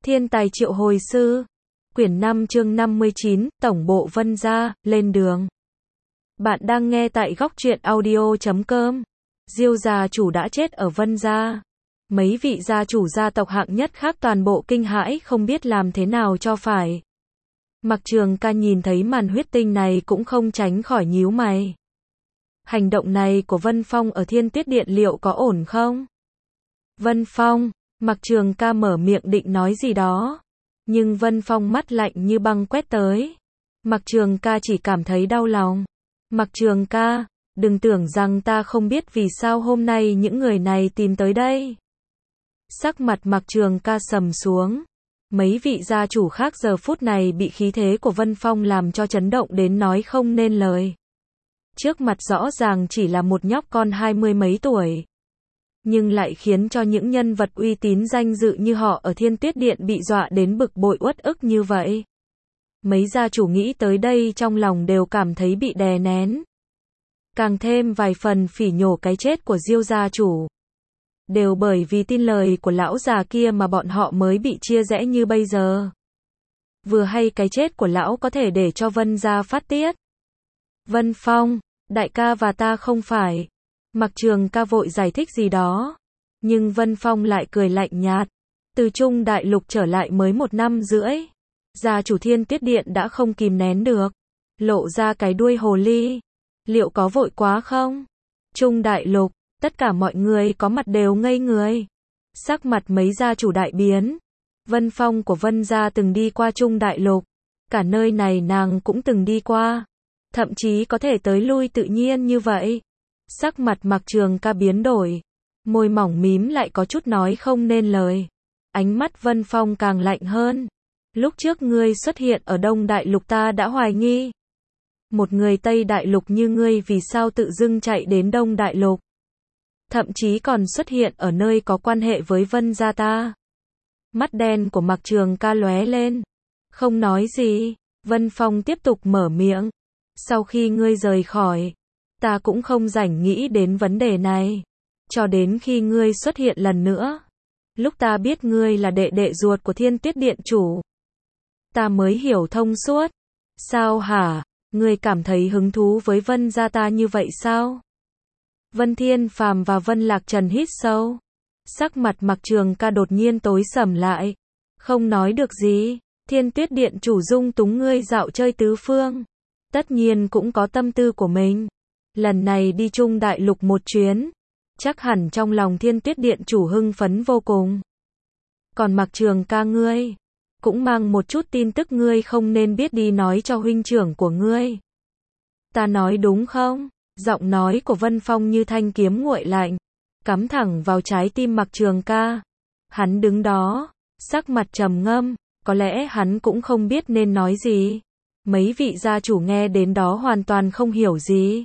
Thiên tài triệu hồi sư. Quyển 5 chương 59, Tổng bộ Vân Gia, lên đường. Bạn đang nghe tại góc truyện audio.com. Diêu gia chủ đã chết ở Vân Gia. Mấy vị gia chủ gia tộc hạng nhất khác toàn bộ kinh hãi không biết làm thế nào cho phải. Mặc Trường Ca nhìn thấy màn huyết tinh này cũng không tránh khỏi nhíu mày. Hành động này của Vân Phong ở Thiên Tuyết Điện liệu có ổn không? Vân Phong, Mặc Trường Ca mở miệng định nói gì đó. Nhưng Vân Phong mắt lạnh như băng quét tới. Mặc Trường Ca chỉ cảm thấy đau lòng. Mặc Trường Ca, đừng tưởng rằng ta không biết vì sao hôm nay những người này tìm tới đây. Sắc mặt Mặc Trường Ca sầm xuống. Mấy vị gia chủ khác giờ phút này bị khí thế của Vân Phong làm cho chấn động đến nói không nên lời. Trước mặt rõ ràng chỉ là một nhóc con 20 mấy tuổi. Nhưng lại khiến cho những nhân vật uy tín danh dự như họ ở Thiên Tuyết Điện bị dọa đến bực bội uất ức như vậy. Mấy gia chủ nghĩ tới đây trong lòng đều cảm thấy bị đè nén. Càng thêm vài phần phỉ nhổ cái chết của Diêu gia chủ. Đều bởi vì tin lời của lão già kia mà bọn họ mới bị chia rẽ như bây giờ. Vừa hay cái chết của lão có thể để cho Vân gia phát tiết. Vân Phong, đại ca và ta không phải. Mặc Trường Ca vội giải thích gì đó. Nhưng Vân Phong lại cười lạnh nhạt. Từ Trung Đại Lục trở lại mới 1 năm rưỡi. Gia chủ Thiên Tuyết Điện đã không kìm nén được. Lộ ra cái đuôi hồ ly. Liệu có vội quá không? Trung Đại Lục, tất cả mọi người có mặt đều ngây người. Sắc mặt mấy gia chủ đại biến. Vân Phong của Vân gia từng đi qua Trung Đại Lục. Cả nơi này nàng cũng từng đi qua. Thậm chí có thể tới lui tự nhiên như vậy. Sắc mặt Mặc Trường Ca biến đổi. Môi mỏng mím lại có chút nói không nên lời. Ánh mắt Vân Phong càng lạnh hơn. Lúc trước ngươi xuất hiện ở Đông Đại Lục ta đã hoài nghi. Một người Tây Đại Lục như ngươi vì sao tự dưng chạy đến Đông Đại Lục. Thậm chí còn xuất hiện ở nơi có quan hệ với Vân gia ta. Mắt đen của Mặc Trường Ca lóe lên. Không nói gì. Vân Phong tiếp tục mở miệng. Sau khi ngươi rời khỏi, ta cũng không rảnh nghĩ đến vấn đề này. Cho đến khi ngươi xuất hiện lần nữa. Lúc ta biết ngươi là đệ đệ ruột của Thiên Tuyết Điện chủ. Ta mới hiểu thông suốt. Sao hả? Ngươi cảm thấy hứng thú với Vân gia ta như vậy sao? Vân Thiên Phàm và Vân Lạc Trần hít sâu. Sắc mặt Mặc Trường Ca đột nhiên tối sầm lại. Không nói được gì. Thiên Tuyết Điện chủ dung túng ngươi dạo chơi tứ phương. Tất nhiên cũng có tâm tư của mình. Lần này đi Trung Đại Lục một chuyến. Chắc hẳn trong lòng Thiên Tuyết Điện chủ hưng phấn vô cùng. Còn Mặc Trường Ca ngươi. Cũng mang một chút tin tức ngươi không nên biết đi nói cho huynh trưởng của ngươi. Ta nói đúng không? Giọng nói của Vân Phong như thanh kiếm nguội lạnh. Cắm thẳng vào trái tim Mặc Trường Ca. Hắn đứng đó. Sắc mặt trầm ngâm. Có lẽ hắn cũng không biết nên nói gì. Mấy vị gia chủ nghe đến đó hoàn toàn không hiểu gì.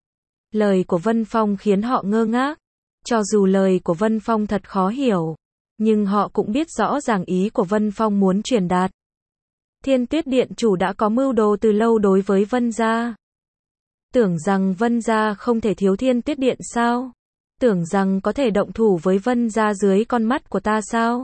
Lời của Vân Phong khiến họ ngơ ngác. Cho dù lời của Vân Phong thật khó hiểu. Nhưng họ cũng biết rõ ràng ý của Vân Phong muốn truyền đạt. Thiên Tuyết Điện chủ đã có mưu đồ từ lâu đối với Vân gia. Tưởng rằng Vân gia không thể thiếu Thiên Tuyết Điện sao? Tưởng rằng có thể động thủ với Vân gia dưới con mắt của ta sao?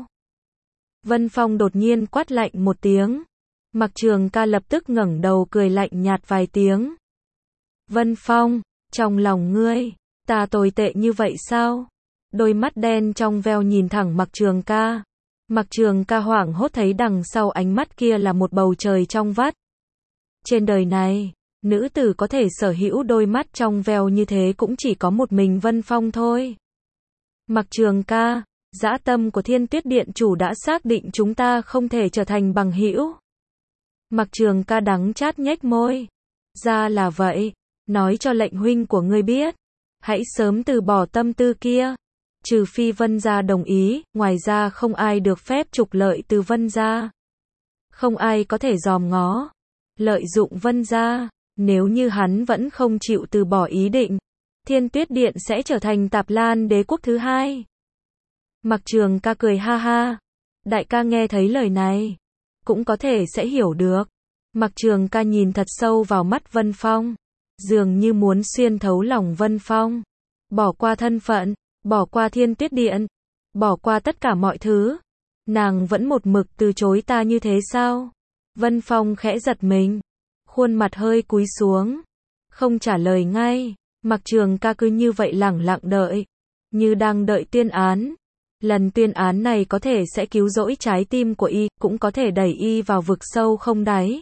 Vân Phong đột nhiên quát lạnh một tiếng. Mặc Trường Ca lập tức ngẩng đầu cười lạnh nhạt vài tiếng. Vân Phong, trong lòng ngươi, ta tồi tệ như vậy sao? Đôi mắt đen trong veo nhìn thẳng Mặc Trường Ca. Mặc Trường Ca hoảng hốt thấy đằng sau ánh mắt kia là một bầu trời trong vắt. Trên đời này, nữ tử có thể sở hữu đôi mắt trong veo như thế cũng chỉ có một mình Vân Phong thôi. Mặc Trường Ca, dã tâm của Thiên Tuyết Điện chủ đã xác định chúng ta không thể trở thành bằng hữu. Mặc Trường Ca đắng chát nhếch môi. Ra là vậy, nói cho lệnh huynh của ngươi biết. Hãy sớm từ bỏ tâm tư kia. Trừ phi Vân gia đồng ý, ngoài ra không ai được phép trục lợi từ Vân gia. Không ai có thể dòm ngó, lợi dụng Vân gia. Nếu như hắn vẫn không chịu từ bỏ ý định, Thiên Tuyết Điện sẽ trở thành Tạp Lan đế quốc thứ hai. Mặc Trường Ca cười ha ha. Đại ca nghe thấy lời này, cũng có thể sẽ hiểu được. Mặc Trường Ca nhìn thật sâu vào mắt Vân Phong. Dường như muốn xuyên thấu lòng Vân Phong. Bỏ qua thân phận, bỏ qua Thiên Tuyết Điện, bỏ qua tất cả mọi thứ. Nàng vẫn một mực từ chối ta như thế sao? Vân Phong khẽ giật mình, khuôn mặt hơi cúi xuống, không trả lời ngay. Mặc Trường Ca cứ như vậy lẳng lặng đợi, như đang đợi tuyên án. Lần tuyên án này có thể sẽ cứu rỗi trái tim của y, cũng có thể đẩy y vào vực sâu không đáy.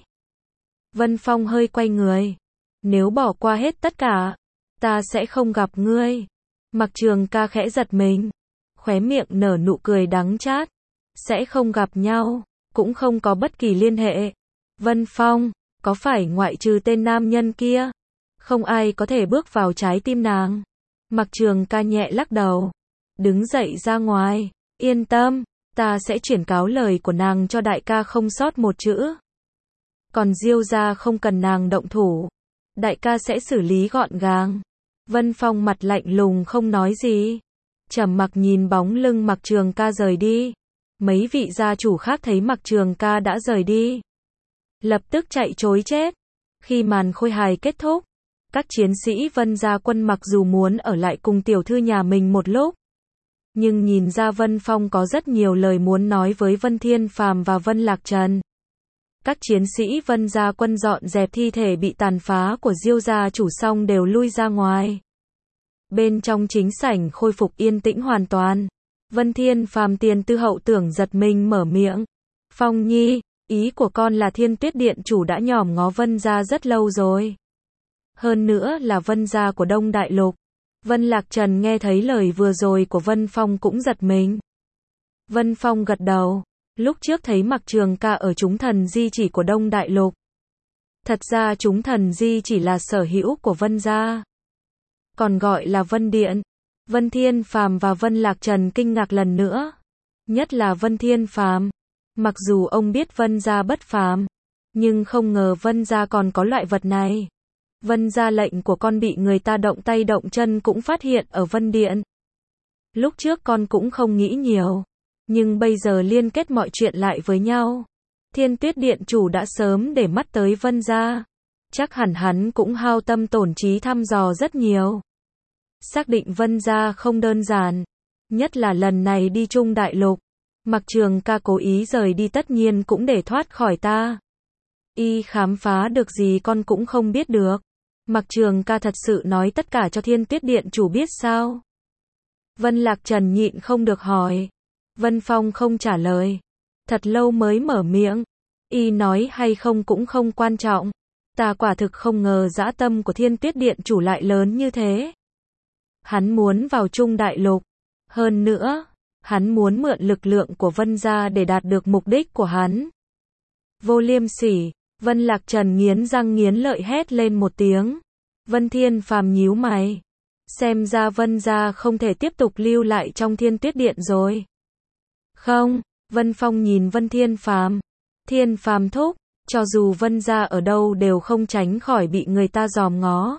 Vân Phong hơi quay người. Nếu bỏ qua hết tất cả, ta sẽ không gặp ngươi. Mặc Trường Ca khẽ giật mình, khóe miệng nở nụ cười đắng chát. Sẽ không gặp nhau, cũng không có bất kỳ liên hệ. Vân Phong, có phải ngoại trừ tên nam nhân kia, không ai có thể bước vào trái tim nàng? Mặc Trường Ca nhẹ lắc đầu, đứng dậy ra ngoài. Yên tâm, ta sẽ chuyển cáo lời của nàng cho đại ca không sót một chữ. Còn Diêu gia không cần nàng động thủ, đại ca sẽ xử lý gọn gàng. Vân Phong mặt lạnh lùng không nói gì, trầm mặc nhìn bóng lưng Mặc Trường Ca rời đi. Mấy vị gia chủ khác thấy Mặc Trường Ca đã rời đi, lập tức chạy trối chết. Khi màn khôi hài kết thúc, các chiến sĩ Vân gia quân mặc dù muốn ở lại cùng tiểu thư nhà mình một lúc, nhưng nhìn ra Vân Phong có rất nhiều lời muốn nói với Vân Thiên Phàm và Vân Lạc Trần. Các chiến sĩ Vân gia quân dọn dẹp thi thể bị tàn phá của Diêu gia chủ xong đều lui ra ngoài. Bên trong chính sảnh khôi phục yên tĩnh hoàn toàn. Vân Thiên Phàm tiền tư hậu tưởng giật mình mở miệng. Phong Nhi, ý của con là Thiên Tuyết Điện chủ đã nhòm ngó Vân gia rất lâu rồi. Hơn nữa là Vân gia của Đông Đại Lục. Vân Lạc Trần nghe thấy lời vừa rồi của Vân Phong cũng giật mình. Vân Phong gật đầu. Lúc trước thấy Mặc Trường Ca ở Chúng Thần Di chỉ của Đông Đại Lục. Thật ra Chúng Thần Di chỉ là sở hữu của Vân gia, còn gọi là Vân Điện. Vân Thiên Phàm và Vân Lạc Trần kinh ngạc lần nữa. Nhất là Vân Thiên Phàm. Mặc dù ông biết Vân gia bất phàm, nhưng không ngờ Vân gia còn có loại vật này. Vân gia lệnh của con bị người ta động tay động chân cũng phát hiện ở Vân Điện. Lúc trước con cũng không nghĩ nhiều, nhưng bây giờ liên kết mọi chuyện lại với nhau. Thiên Tuyết Điện chủ đã sớm để mắt tới Vân gia. Chắc hẳn hắn cũng hao tâm tổn trí thăm dò rất nhiều. Xác định Vân gia không đơn giản. Nhất là lần này đi Trung Đại Lục. Mặc Trường Ca cố ý rời đi tất nhiên cũng để thoát khỏi ta. Y khám phá được gì con cũng không biết được. Mặc Trường Ca thật sự nói tất cả cho Thiên Tuyết Điện chủ biết sao? Vân Lạc Trần nhịn không được hỏi. Vân Phong không trả lời. Thật lâu mới mở miệng. Y nói hay không cũng không quan trọng. Ta quả thực không ngờ dã tâm của Thiên Tuyết Điện chủ lại lớn như thế. Hắn muốn vào Trung Đại Lục. Hơn nữa, hắn muốn mượn lực lượng của Vân gia để đạt được mục đích của hắn. Vô liêm sỉ. Vân Lạc Trần nghiến răng nghiến lợi hét lên một tiếng. Vân Thiên Phàm nhíu mày. Xem ra Vân gia không thể tiếp tục lưu lại trong Thiên Tuyết Điện rồi. Không, Vân Phong nhìn Vân Thiên Phàm. Thiên Phàm thúc, cho dù Vân gia ở đâu đều không tránh khỏi bị người ta dòm ngó,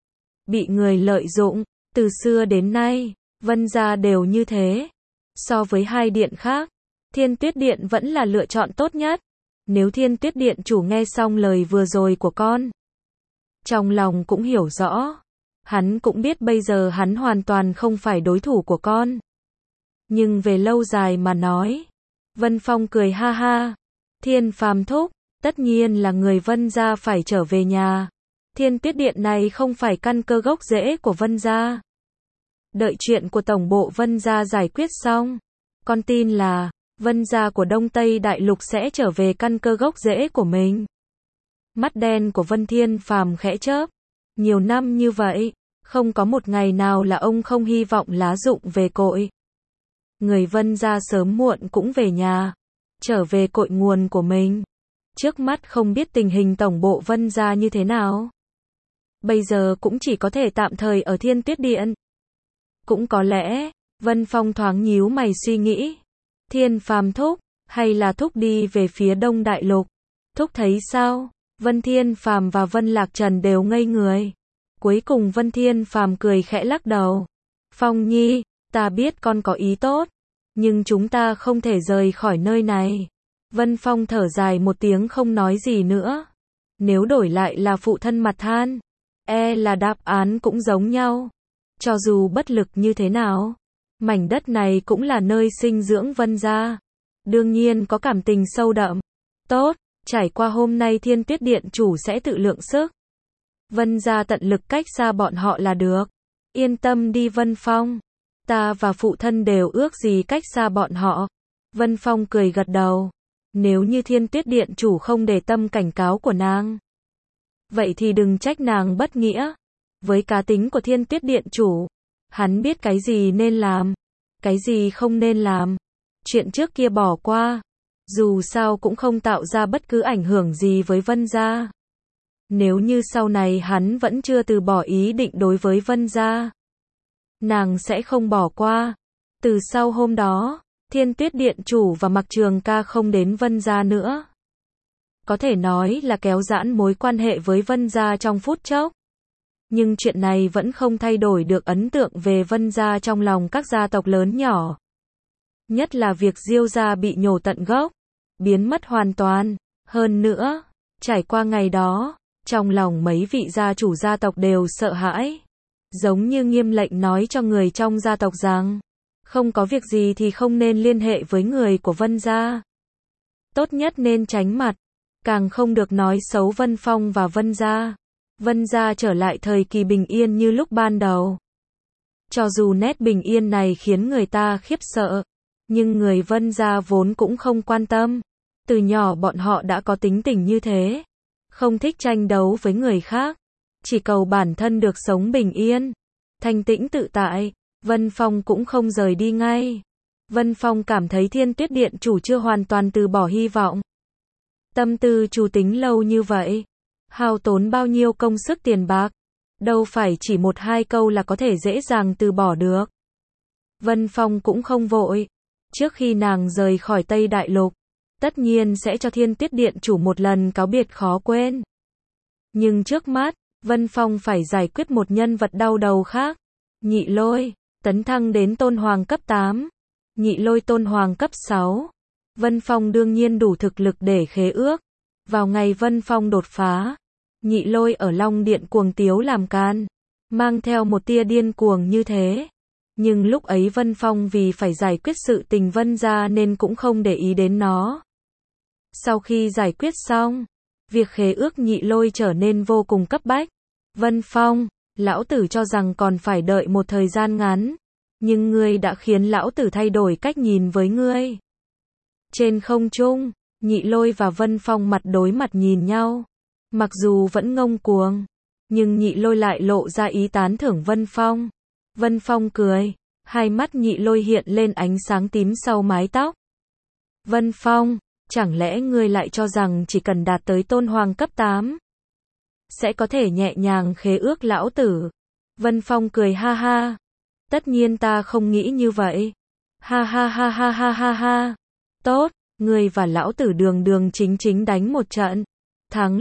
bị người lợi dụng. Từ xưa đến nay, Vân gia đều như thế. So với hai điện khác, Thiên Tuyết Điện vẫn là lựa chọn tốt nhất. Nếu Thiên Tuyết Điện chủ nghe xong lời vừa rồi của con, trong lòng cũng hiểu rõ. Hắn cũng biết bây giờ hắn hoàn toàn không phải đối thủ của con. Nhưng về lâu dài mà nói. Vân Phong cười ha ha. Thiên Phàm thúc, tất nhiên là người Vân gia phải trở về nhà. Thiên Tuyết Điện này không phải căn cơ gốc rễ của Vân gia. Đợi chuyện của tổng bộ Vân gia giải quyết xong, con tin là Vân gia của Đông Tây Đại Lục sẽ trở về căn cơ gốc rễ của mình. Mắt đen của Vân Thiên Phàm khẽ chớp. Nhiều năm như vậy, không có một ngày nào là ông không hy vọng lá rụng về cội. Người Vân gia sớm muộn cũng về nhà, trở về cội nguồn của mình. Trước mắt không biết tình hình tổng bộ Vân gia như thế nào. Bây giờ cũng chỉ có thể tạm thời ở Thiên Tuyết Điện. Cũng có lẽ, Vân Phong thoáng nhíu mày suy nghĩ. Thiên Phàm thúc, hay là thúc đi về phía Đông Đại Lục? Thúc thấy sao? Vân Thiên Phàm và Vân Lạc Trần đều ngây người. Cuối cùng Vân Thiên Phàm cười khẽ lắc đầu. Phong Nhi, ta biết con có ý tốt, nhưng chúng ta không thể rời khỏi nơi này. Vân Phong thở dài một tiếng không nói gì nữa. Nếu đổi lại là phụ thân mặt than, là đáp án cũng giống nhau. Cho dù bất lực như thế nào, mảnh đất này cũng là nơi sinh dưỡng Vân gia. Đương nhiên có cảm tình sâu đậm. Tốt, trải qua hôm nay Thiên Tuyết Điện chủ sẽ tự lượng sức. Vân gia tận lực cách xa bọn họ là được. Yên tâm đi Vân Phong. Ta và phụ thân đều ước gì cách xa bọn họ. Vân Phong cười gật đầu. Nếu như Thiên Tuyết Điện chủ không để tâm cảnh cáo của nàng, vậy thì đừng trách nàng bất nghĩa. Với cá tính của Thiên Tuyết Điện chủ, hắn biết cái gì nên làm, cái gì không nên làm. Chuyện trước kia bỏ qua, dù sao cũng không tạo ra bất cứ ảnh hưởng gì với Vân gia. Nếu như sau này hắn vẫn chưa từ bỏ ý định đối với Vân gia, nàng sẽ không bỏ qua. Từ sau hôm đó, Thiên Tuyết Điện chủ và Mặc Trường Ca không đến Vân gia nữa. Có thể nói là kéo giãn mối quan hệ với Vân gia trong phút chốc. Nhưng chuyện này vẫn không thay đổi được ấn tượng về Vân gia trong lòng các gia tộc lớn nhỏ. Nhất là việc Diêu gia bị nhổ tận gốc, biến mất hoàn toàn. Hơn nữa, trải qua ngày đó, trong lòng mấy vị gia chủ gia tộc đều sợ hãi. Giống như nghiêm lệnh nói cho người trong gia tộc rằng, không có việc gì thì không nên liên hệ với người của Vân gia. Tốt nhất nên tránh mặt, càng không được nói xấu Vân Phong và Vân gia. Vân gia trở lại thời kỳ bình yên như lúc ban đầu. Cho dù nét bình yên này khiến người ta khiếp sợ, nhưng người Vân gia vốn cũng không quan tâm. Từ nhỏ bọn họ đã có tính tình như thế, không thích tranh đấu với người khác, chỉ cầu bản thân được sống bình yên, thanh tĩnh tự tại. Vân Phong cũng không rời đi ngay. Vân Phong cảm thấy Thiên Tuyết Điện chủ chưa hoàn toàn từ bỏ hy vọng. Tâm tư chủ tính lâu như vậy, hao tốn bao nhiêu công sức tiền bạc, đâu phải chỉ một hai câu là có thể dễ dàng từ bỏ được. Vân Phong cũng không vội. Trước khi nàng rời khỏi Tây Đại Lục, tất nhiên sẽ cho Thiên Tuyết Điện chủ một lần cáo biệt khó quên. Nhưng trước mắt, Vân Phong phải giải quyết một nhân vật đau đầu khác. Nhị Lôi, tấn thăng đến Tôn Hoàng cấp 8. Nhị Lôi Tôn Hoàng cấp 6. Vân Phong đương nhiên đủ thực lực để khế ước. Vào ngày Vân Phong đột phá, Nhị Lôi ở Long Điện cuồng tiếu làm can, mang theo một tia điên cuồng như thế. Nhưng lúc ấy Vân Phong vì phải giải quyết sự tình Vân gia nên cũng không để ý đến nó. Sau khi giải quyết xong, việc khế ước Nhị Lôi trở nên vô cùng cấp bách. Vân Phong, lão tử cho rằng còn phải đợi một thời gian ngắn, nhưng ngươi đã khiến lão tử thay đổi cách nhìn với ngươi. Trên không trung, Nhị Lôi và Vân Phong mặt đối mặt nhìn nhau. Mặc dù vẫn ngông cuồng, nhưng Nhị Lôi lại lộ ra ý tán thưởng Vân Phong. Vân Phong cười, hai mắt Nhị Lôi hiện lên ánh sáng tím sau mái tóc. Vân Phong, chẳng lẽ ngươi lại cho rằng chỉ cần đạt tới Tôn Hoàng cấp 8, sẽ có thể nhẹ nhàng khế ước lão tử? Vân Phong cười ha ha. Tất nhiên ta không nghĩ như vậy. Ha ha ha ha ha ha ha. Tốt, ngươi và lão tử đường đường chính chính đánh một trận. Thắng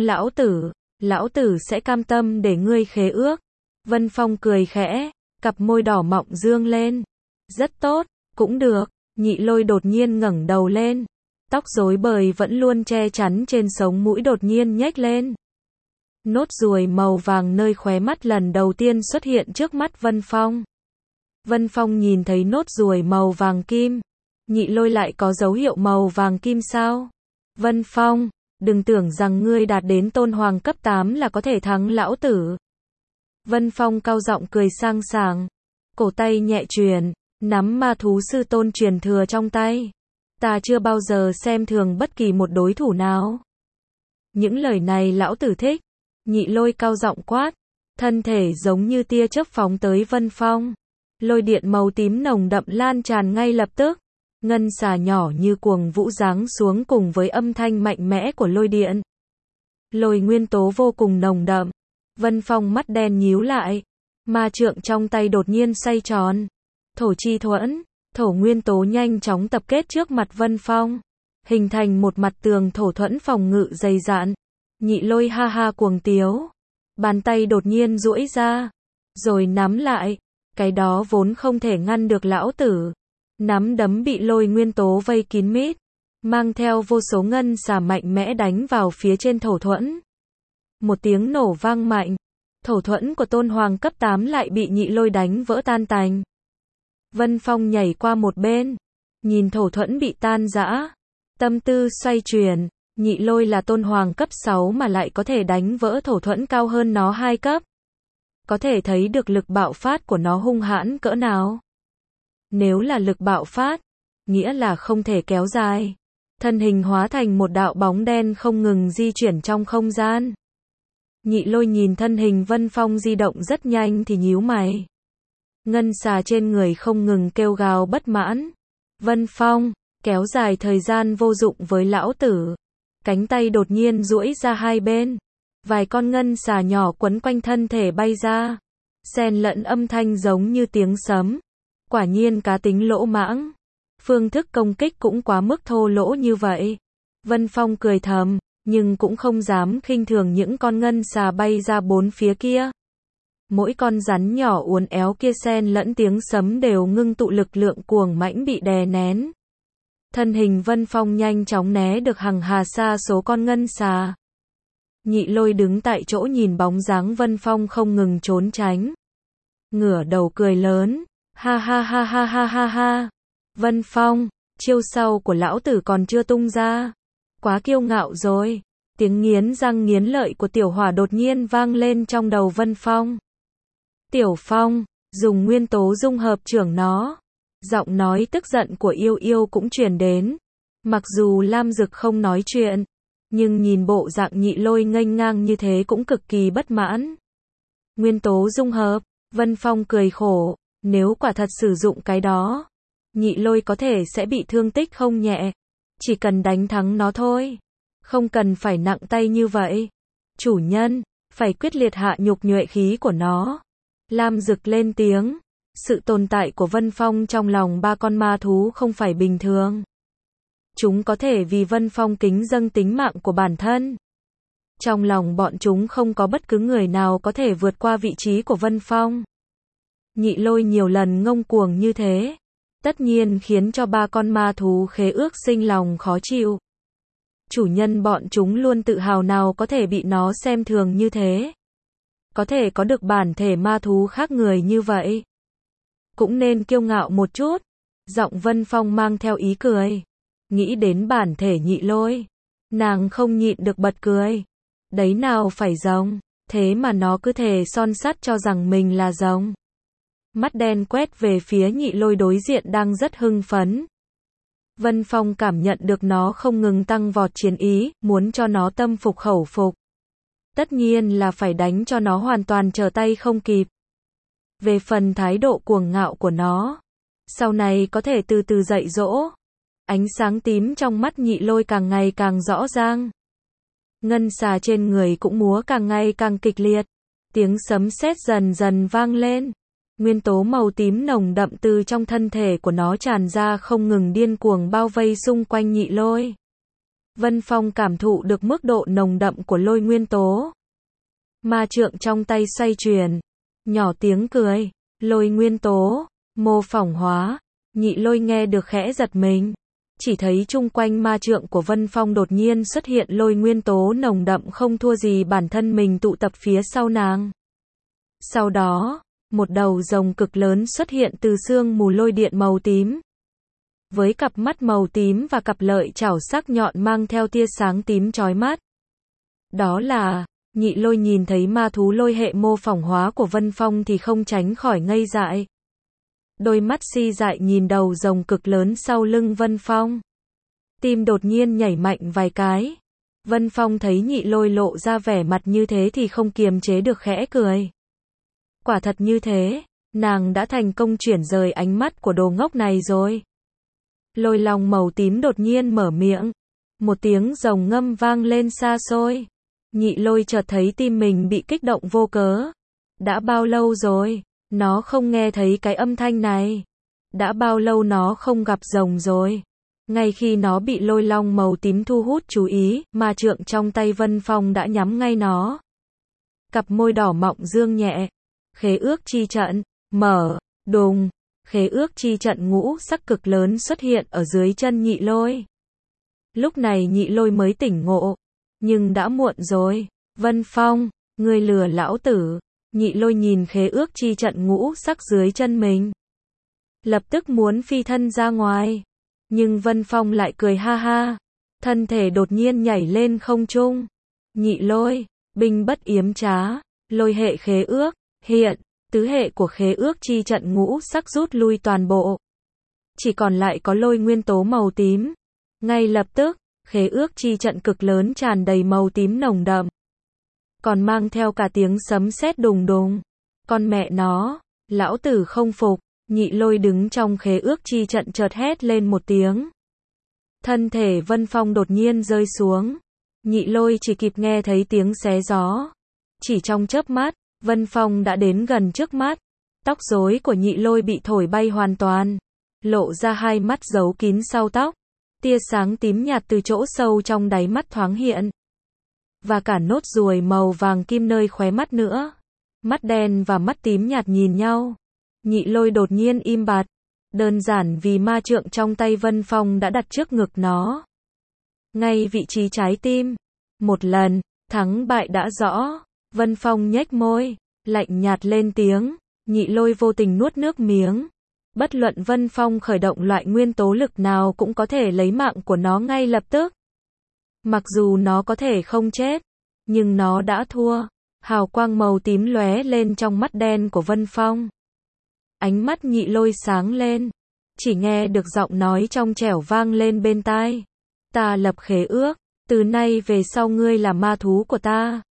lão tử sẽ cam tâm để ngươi khế ước. Vân Phong cười khẽ, cặp môi đỏ mọng dương lên. Rất tốt, cũng được. Nhị Lôi đột nhiên ngẩng đầu lên. Tóc rối bời vẫn luôn che chắn trên sống mũi đột nhiên nhếch lên. Nốt ruồi màu vàng nơi khóe mắt lần đầu tiên xuất hiện trước mắt Vân Phong. Vân Phong nhìn thấy nốt ruồi màu vàng kim. Nhị Lôi lại có dấu hiệu màu vàng kim sao? Vân Phong, đừng tưởng rằng ngươi đạt đến Tôn Hoàng cấp 8 là có thể thắng lão tử. Vân Phong cao giọng cười sang sảng. Cổ tay nhẹ chuyển, nắm ma thú sư tôn truyền thừa trong tay. Ta chưa bao giờ xem thường bất kỳ một đối thủ nào. Những lời này lão tử thích. Nhị Lôi cao giọng quát, thân thể giống như tia chớp phóng tới Vân Phong. Lôi điện màu tím nồng đậm lan tràn ngay lập tức. Ngân xà nhỏ như cuồng vũ giáng xuống cùng với âm thanh mạnh mẽ của lôi điện. Lôi nguyên tố vô cùng nồng đậm. Vân Phong mắt đen nhíu lại. Ma trượng trong tay đột nhiên xoay tròn. Thổ chi thuẫn, thổ nguyên tố nhanh chóng tập kết trước mặt Vân Phong, hình thành một mặt tường thổ thuẫn phòng ngự dày dặn. Nhị Lôi ha ha cuồng tiếu. Bàn tay đột nhiên duỗi ra, rồi nắm lại. Cái đó vốn không thể ngăn được lão tử. Nắm đấm bị lôi nguyên tố vây kín mít, mang theo vô số ngân xà mạnh mẽ đánh vào phía trên thổ thuẫn. Một tiếng nổ vang mạnh, thổ thuẫn của Tôn Hoàng cấp 8 lại bị Nhị Lôi đánh vỡ tan tành. Vân Phong nhảy qua một bên, Nhìn Thổ Thuẫn bị tan rã, tâm tư xoay chuyển, Nhị Lôi là tôn hoàng cấp 6 mà lại có thể đánh vỡ Thổ Thuẫn cao hơn nó 2 cấp. Có thể thấy được lực bạo phát của nó hung hãn cỡ nào. Nếu là lực bạo phát, nghĩa là không thể kéo dài. Thân hình hóa thành một đạo bóng đen không ngừng di chuyển trong không gian. Nhị Lôi nhìn thân hình Vân Phong di động rất nhanh thì nhíu mày. Ngân xà trên người không ngừng kêu gào bất mãn. Vân Phong, kéo dài thời gian vô dụng với lão tử. Cánh tay đột nhiên duỗi ra hai bên. Vài con ngân xà nhỏ quấn quanh thân thể bay ra. Xen lẫn âm thanh giống như tiếng sấm. Quả nhiên cá tính lỗ mãng. Phương thức công kích cũng quá mức thô lỗ như vậy. Vân Phong cười thầm, nhưng cũng không dám khinh thường những con ngân xà bay ra bốn phía kia. Mỗi con rắn nhỏ uốn éo kia xen lẫn tiếng sấm đều ngưng tụ lực lượng cuồng mãnh bị đè nén. Thân hình Vân Phong nhanh chóng né được hàng hà sa số con ngân xà. Nhị Lôi đứng tại chỗ nhìn bóng dáng Vân Phong không ngừng trốn tránh. Ngửa đầu cười lớn, ha ha ha ha ha ha ha. Vân Phong, chiêu sau của lão tử còn chưa tung ra. Quá kiêu ngạo rồi. Tiếng nghiến răng nghiến lợi của Tiểu Hỏa đột nhiên vang lên trong đầu Vân Phong. Tiểu Phong, dùng nguyên tố dung hợp trưởng nó. Giọng nói tức giận của Yêu Yêu cũng truyền đến. Mặc dù Lam Dực không nói chuyện, nhưng nhìn bộ dạng Nhị Lôi nghênh ngang như thế cũng cực kỳ bất mãn. Nguyên tố dung hợp, Vân Phong cười khổ, nếu quả thật sử dụng cái đó, Nhị Lôi có thể sẽ bị thương tích không nhẹ. Chỉ cần đánh thắng nó thôi. Không cần phải nặng tay như vậy. Chủ nhân, phải quyết liệt hạ nhục nhuệ khí của nó. Lam Dực lên tiếng. Sự tồn tại của Vân Phong trong lòng ba con ma thú không phải bình thường. Chúng có thể vì Vân Phong kính dâng tính mạng của bản thân. Trong lòng bọn chúng không có bất cứ người nào có thể vượt qua vị trí của Vân Phong. Nhị Lôi nhiều lần ngông cuồng như thế, tất nhiên khiến cho ba con ma thú khế ước sinh lòng khó chịu. Chủ nhân bọn chúng luôn tự hào nào có thể bị nó xem thường như thế. Có thể có được bản thể ma thú khác người như vậy. Cũng nên kiêu ngạo một chút. Giọng Vân Phong mang theo ý cười. Nghĩ đến bản thể Nhị Lôi, nàng không nhịn được bật cười. Đấy nào phải rồng, thế mà nó cứ thề son sắt cho rằng mình là rồng. Mắt đen quét về phía Nhị Lôi đối diện đang rất hưng phấn. Vân Phong cảm nhận được nó không ngừng tăng vọt chiến ý, muốn cho nó tâm phục khẩu phục. Tất nhiên là phải đánh cho nó hoàn toàn trở tay không kịp. Về phần thái độ cuồng ngạo của nó, sau này có thể từ từ dạy dỗ. Ánh sáng tím trong mắt Nhị Lôi càng ngày càng rõ ràng. Ngân xà trên người cũng múa càng ngày càng kịch liệt. Tiếng sấm sét dần dần vang lên. Nguyên tố màu tím nồng đậm từ trong thân thể của nó tràn ra không ngừng điên cuồng bao vây xung quanh Nhị Lôi. Vân Phong cảm thụ được mức độ nồng đậm của lôi nguyên tố. Ma trượng trong tay xoay chuyển. Nhỏ tiếng cười. Lôi nguyên tố. Mô phỏng hóa. Nhị Lôi nghe được khẽ giật mình. Chỉ thấy chung quanh ma trượng của Vân Phong đột nhiên xuất hiện lôi nguyên tố nồng đậm không thua gì bản thân mình tụ tập phía sau nàng. Sau đó, một đầu rồng cực lớn xuất hiện từ sương mù lôi điện màu tím. Với cặp mắt màu tím và cặp lợi chảo sắc nhọn mang theo tia sáng tím chói mắt. Đó là, Nhị Lôi nhìn thấy ma thú lôi hệ mô phỏng hóa của Vân Phong thì không tránh khỏi ngây dại. Đôi mắt si dại nhìn đầu rồng cực lớn sau lưng Vân Phong. Tim đột nhiên nhảy mạnh vài cái. Vân Phong thấy Nhị Lôi lộ ra vẻ mặt như thế thì không kiềm chế được khẽ cười. Quả thật như thế, nàng đã thành công chuyển rời ánh mắt của đồ ngốc này rồi. Lôi long màu tím đột nhiên mở miệng. Một tiếng rồng ngâm vang lên xa xôi. Nhị Lôi chợt thấy tim mình bị kích động vô cớ. Đã bao lâu rồi, nó không nghe thấy cái âm thanh này. Đã bao lâu nó không gặp rồng rồi. Ngay khi nó bị lôi long màu tím thu hút chú ý, ma trượng trong tay Vân Phong đã nhắm ngay nó. Cặp môi đỏ mọng dương nhẹ. Khế ước chi trận, mở, đùng. Khế ước chi trận ngũ sắc cực lớn xuất hiện ở dưới chân Nhị Lôi. Lúc này Nhị Lôi mới tỉnh ngộ. Nhưng đã muộn rồi. Vân Phong, ngươi lừa lão tử. Nhị Lôi nhìn khế ước chi trận ngũ sắc dưới chân mình. Lập tức muốn phi thân ra ngoài. Nhưng Vân Phong lại cười ha ha, thân thể đột nhiên nhảy lên không trung. Nhị lôi, binh bất yếm trá, lôi hệ khế ước, hiện, tứ hệ của khế ước chi trận ngũ sắc rút lui toàn bộ. Chỉ còn lại có lôi nguyên tố màu tím. Ngay lập tức, khế ước chi trận cực lớn tràn đầy màu tím nồng đậm. Còn mang theo cả tiếng sấm sét đùng đùng. Con mẹ nó, lão tử không phục, nhị lôi đứng trong khế ước chi trận chợt hét lên một tiếng. Thân thể Vân Phong đột nhiên rơi xuống. Nhị lôi chỉ kịp nghe thấy tiếng xé gió. Chỉ trong chớp mắt, Vân Phong đã đến gần trước mắt. Tóc rối của nhị lôi bị thổi bay hoàn toàn. Lộ ra hai mắt giấu kín sau tóc. Tia sáng tím nhạt từ chỗ sâu trong đáy mắt thoáng hiện. Và cả nốt ruồi màu vàng kim nơi khóe mắt nữa. Mắt đen và mắt tím nhạt nhìn nhau. Nhị lôi đột nhiên im bặt. Đơn giản vì ma trượng trong tay Vân Phong đã đặt trước ngực nó. Ngay vị trí trái tim. Một lần, thắng bại đã rõ. Vân Phong nhếch môi, lạnh nhạt lên tiếng. Nhị lôi vô tình nuốt nước miếng. Bất luận Vân Phong khởi động loại nguyên tố lực nào cũng có thể lấy mạng của nó ngay lập tức. Mặc dù nó có thể không chết, nhưng nó đã thua. Hào quang màu tím lóe lên trong mắt đen của Vân Phong. Ánh mắt nhị lôi sáng lên. Chỉ nghe được giọng nói trong trẻo vang lên bên tai. Ta lập khế ước, từ nay về sau ngươi là ma thú của ta.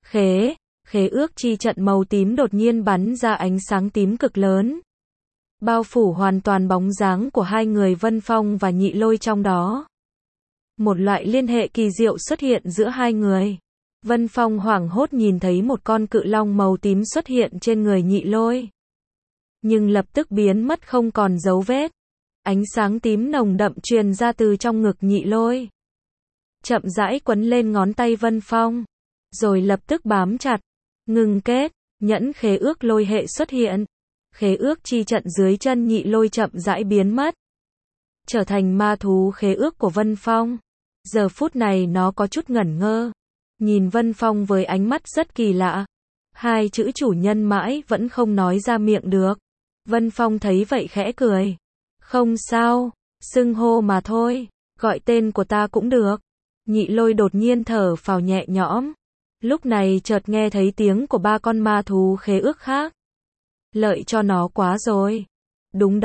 Khế ước chi trận màu tím đột nhiên bắn ra ánh sáng tím cực lớn. Bao phủ hoàn toàn bóng dáng của hai người Vân Phong và nhị lôi trong đó. Một loại liên hệ kỳ diệu xuất hiện giữa hai người. Vân Phong hoảng hốt nhìn thấy một con cự long màu tím xuất hiện trên người nhị lôi. Nhưng lập tức biến mất không còn dấu vết. Ánh sáng tím nồng đậm truyền ra từ trong ngực nhị lôi. Chậm rãi quấn lên ngón tay Vân Phong. Rồi lập tức bám chặt. Ngừng kết, nhẫn khế ước lôi hệ xuất hiện. Khế ước chi trận dưới chân nhị lôi chậm rãi biến mất. Trở thành ma thú khế ước của Vân Phong. Giờ phút này nó có chút ngẩn ngơ. Nhìn Vân Phong với ánh mắt rất kỳ lạ. Hai chữ chủ nhân mãi vẫn không nói ra miệng được. Vân Phong thấy vậy khẽ cười. Không sao, xưng hô mà thôi, gọi tên của ta cũng được. Nhị lôi đột nhiên thở phào nhẹ nhõm. Lúc này chợt nghe thấy tiếng của ba con ma thú khế ước khác. Lợi cho nó quá rồi. Đúng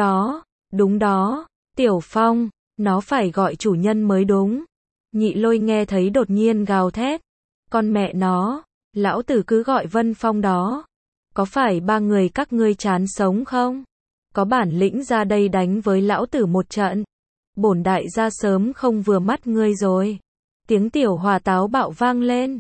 đó, Tiểu Phong, nó phải gọi chủ nhân mới đúng. Nhị lôi nghe thấy đột nhiên gào thét. Con mẹ nó, lão tử cứ gọi Vân Phong đó. Có phải ba người các ngươi chán sống không? Có bản lĩnh ra đây đánh với lão tử một trận. Bổn đại gia sớm không vừa mắt ngươi rồi. Tiếng tiểu hòa táo bạo vang lên.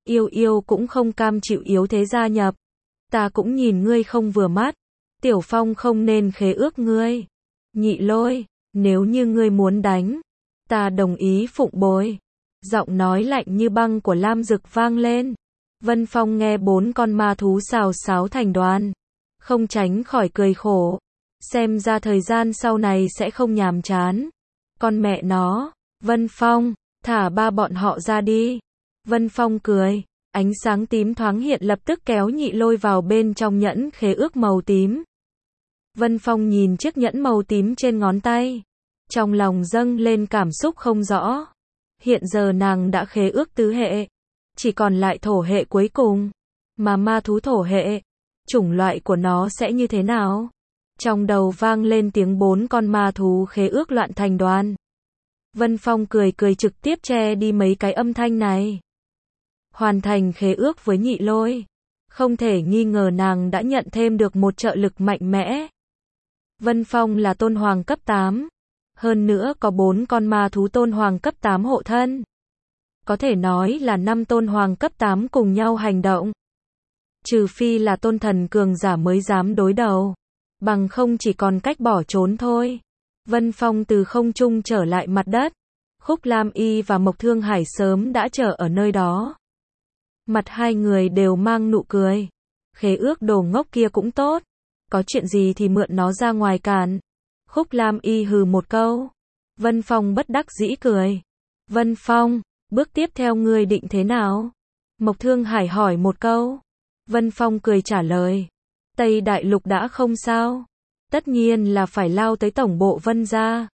Yêu cũng không cam chịu yếu thế gia nhập. Ta cũng nhìn ngươi không vừa mắt. Tiểu Phong không nên khế ước ngươi. Nhị lôi, nếu như ngươi muốn đánh, ta đồng ý phụng bồi. Giọng nói lạnh như băng của Lam Dực vang lên. Vân Phong nghe bốn con ma thú xào xáo thành đoàn. Không tránh khỏi cười khổ. Xem ra thời gian sau này sẽ không nhàm chán. Con mẹ nó, Vân Phong, thả ba bọn họ ra đi. Vân Phong cười. Ánh sáng tím thoáng hiện lập tức kéo nhị lôi vào bên trong nhẫn khế ước màu tím. Vân Phong nhìn chiếc nhẫn màu tím trên ngón tay. Trong lòng dâng lên cảm xúc không rõ. Hiện giờ nàng đã khế ước tứ hệ. Chỉ còn lại thổ hệ cuối cùng. Mà ma thú thổ hệ, chủng loại của nó sẽ như thế nào? Trong đầu vang lên tiếng bốn con ma thú khế ước loạn thành đoàn. Vân Phong cười trực tiếp che đi mấy cái âm thanh này. Hoàn thành khế ước với nhị lôi. Không thể nghi ngờ nàng đã nhận thêm được một trợ lực mạnh mẽ. Vân Phong là tôn hoàng cấp 8. Hơn nữa có 4 con ma thú tôn hoàng cấp 8 hộ thân. Có thể nói là 5 tôn hoàng cấp 8 cùng nhau hành động. Trừ phi là tôn thần cường giả mới dám đối đầu. Bằng không chỉ còn cách bỏ trốn thôi. Vân Phong từ không trung trở lại mặt đất. Khúc Lam Y và Mộc Thương Hải sớm đã chờ ở nơi đó. Mặt hai người đều mang nụ cười. Khế ước đồ ngốc kia cũng tốt. Có chuyện gì thì mượn nó ra ngoài càn. Khúc Lam Y hừ một câu. Vân Phong bất đắc dĩ cười. Vân Phong, bước tiếp theo ngươi định thế nào? Mộc Thương Hải hỏi một câu. Vân Phong cười trả lời. Tây Đại Lục đã không sao. Tất nhiên là phải lao tới tổng bộ Vân gia.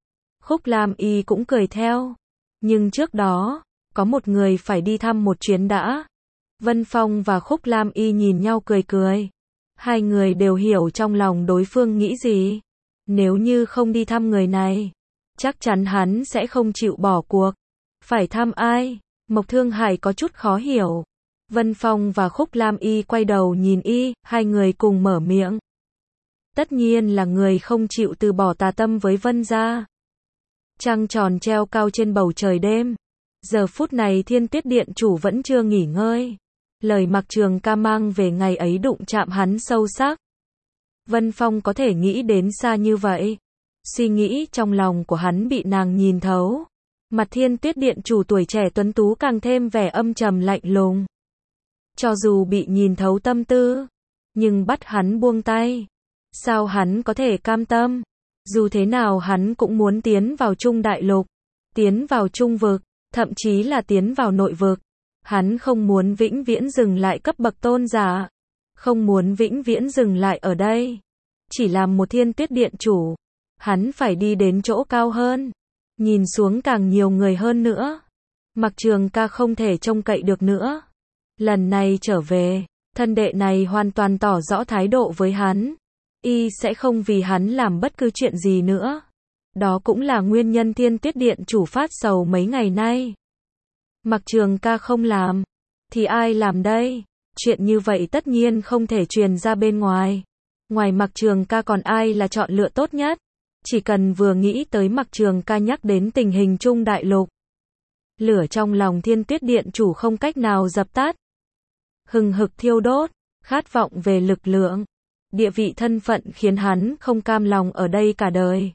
Khúc Lam Y cũng cười theo. Nhưng trước đó, có một người phải đi thăm một chuyến đã. Vân Phong và Khúc Lam Y nhìn nhau cười cười. Hai người đều hiểu trong lòng đối phương nghĩ gì. Nếu như không đi thăm người này, chắc chắn hắn sẽ không chịu bỏ cuộc. Phải thăm ai? Mộc Thương Hải có chút khó hiểu. Vân Phong và Khúc Lam Y quay đầu nhìn y, hai người cùng mở miệng. Tất nhiên là người không chịu từ bỏ tà tâm với Vân gia. Trăng tròn treo cao trên bầu trời đêm. Giờ phút này Thiên Tuyết Điện chủ vẫn chưa nghỉ ngơi. Lời Mạc Trường Ca mang về ngày ấy đụng chạm hắn sâu sắc. Vân Phong có thể nghĩ đến xa như vậy. Suy nghĩ trong lòng của hắn bị nàng nhìn thấu. Mặt Thiên Tuyết Điện chủ tuổi trẻ tuấn tú càng thêm vẻ âm trầm lạnh lùng. Cho dù bị nhìn thấu tâm tư, nhưng bắt hắn buông tay. Sao hắn có thể cam tâm? Dù thế nào hắn cũng muốn tiến vào Trung Đại Lục, tiến vào Trung Vực, thậm chí là tiến vào Nội Vực. Hắn không muốn vĩnh viễn dừng lại cấp bậc tôn giả, không muốn vĩnh viễn dừng lại ở đây. Chỉ làm một Thiên Tuyết Điện chủ, hắn phải đi đến chỗ cao hơn, nhìn xuống càng nhiều người hơn nữa. Mạc Trường Ca không thể trông cậy được nữa. Lần này trở về, thân đệ này hoàn toàn tỏ rõ thái độ với hắn. Y sẽ không vì hắn làm bất cứ chuyện gì nữa. Đó cũng là nguyên nhân Thiên Tuyết Điện chủ phát sầu mấy ngày nay. Mạc Trường Ca không làm, thì ai làm đây? Chuyện như vậy tất nhiên không thể truyền ra bên ngoài. Ngoài Mạc Trường Ca còn ai là chọn lựa tốt nhất? Chỉ cần vừa nghĩ tới Mạc Trường Ca nhắc đến tình hình Trung Đại Lục, lửa trong lòng Thiên Tuyết Điện chủ không cách nào dập tắt. Hừng hực thiêu đốt, khát vọng về lực lượng, địa vị thân phận khiến hắn không cam lòng ở đây cả đời.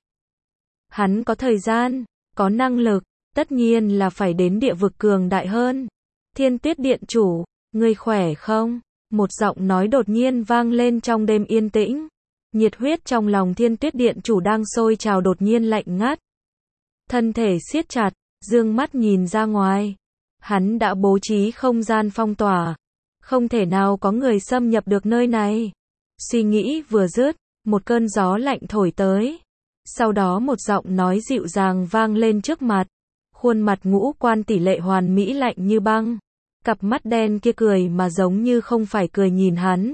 Hắn có thời gian, có năng lực, tất nhiên là phải đến địa vực cường đại hơn. Thiên Tuyết Điện chủ, ngươi khỏe không? Một giọng nói đột nhiên vang lên trong đêm yên tĩnh. Nhiệt huyết trong lòng Thiên Tuyết Điện chủ đang sôi trào đột nhiên lạnh ngắt. Thân thể siết chặt, dương mắt nhìn ra ngoài. Hắn đã bố trí không gian phong tỏa. Không thể nào có người xâm nhập được nơi này. Suy nghĩ vừa dứt, một cơn gió lạnh thổi tới. Sau đó một giọng nói dịu dàng vang lên trước mặt. Khuôn mặt ngũ quan tỷ lệ hoàn mỹ lạnh như băng. Cặp mắt đen kia cười mà giống như không phải cười nhìn hắn.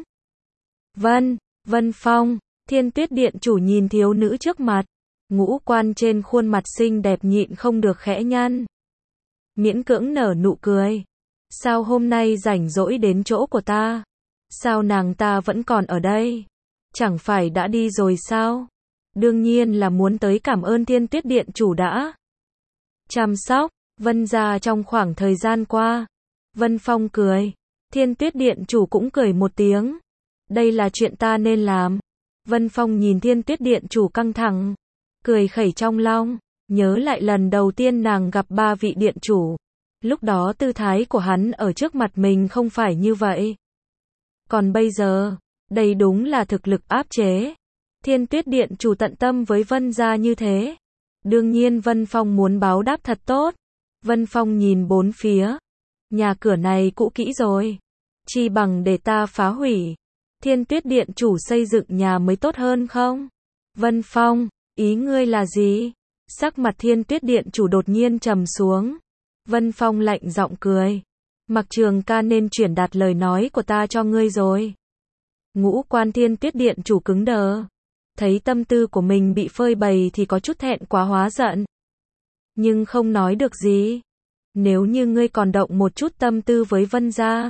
Vân Phong, Thiên Tuyết Điện chủ nhìn thiếu nữ trước mặt. Ngũ quan trên khuôn mặt xinh đẹp nhịn không được khẽ nhăn. Miễn cưỡng nở nụ cười. Sao hôm nay rảnh rỗi đến chỗ của ta? Sao nàng ta vẫn còn ở đây? Chẳng phải đã đi rồi sao? Đương nhiên là muốn tới cảm ơn Thiên Tuyết Điện chủ đã chăm sóc Vân gia trong khoảng thời gian qua. Vân Phong cười. Thiên Tuyết Điện chủ cũng cười một tiếng. Đây là chuyện ta nên làm. Vân Phong nhìn Thiên Tuyết Điện chủ căng thẳng, cười khẩy trong lòng, nhớ lại lần đầu tiên nàng gặp ba vị điện chủ. Lúc đó tư thái của hắn ở trước mặt mình không phải như vậy. Còn bây giờ, đây đúng là thực lực áp chế. Thiên Tuyết Điện chủ tận tâm với Vân gia như thế. Đương nhiên Vân Phong muốn báo đáp thật tốt. Vân Phong nhìn bốn phía. Nhà cửa này cũ kỹ rồi. Chi bằng để ta phá hủy. Thiên Tuyết Điện chủ xây dựng nhà mới tốt hơn không? Vân Phong, ý ngươi là gì? Sắc mặt Thiên Tuyết Điện chủ đột nhiên trầm xuống. Vân Phong lạnh giọng cười. Mạc Trường Ca nên chuyển đạt lời nói của ta cho ngươi rồi. Ngũ quan Thiên Tuyết Điện chủ cứng đờ. Thấy tâm tư của mình bị phơi bày thì có chút thẹn quá hóa giận. Nhưng không nói được gì. Nếu như ngươi còn động một chút tâm tư với Vân gia,